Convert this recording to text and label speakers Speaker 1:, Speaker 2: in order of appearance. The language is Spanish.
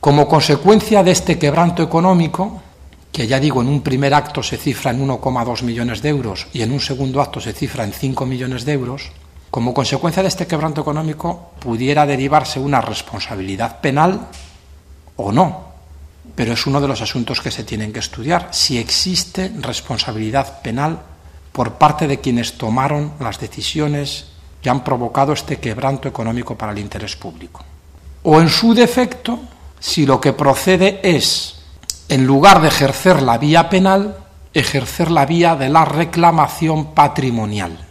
Speaker 1: Como consecuencia de este quebranto económico, que ya digo, en un primer acto se cifra en 1,2 millones de euros y en un segundo acto se cifra en 5 millones de euros, como consecuencia de este quebranto económico pudiera derivarse una responsabilidad penal o no, pero es uno de los asuntos que se tienen que estudiar, si existe responsabilidad penal por parte de quienes tomaron las decisiones que han provocado este quebranto económico para el interés público. O en su defecto, si lo que procede es, en lugar de ejercer la vía penal, ejercer la vía de la reclamación patrimonial.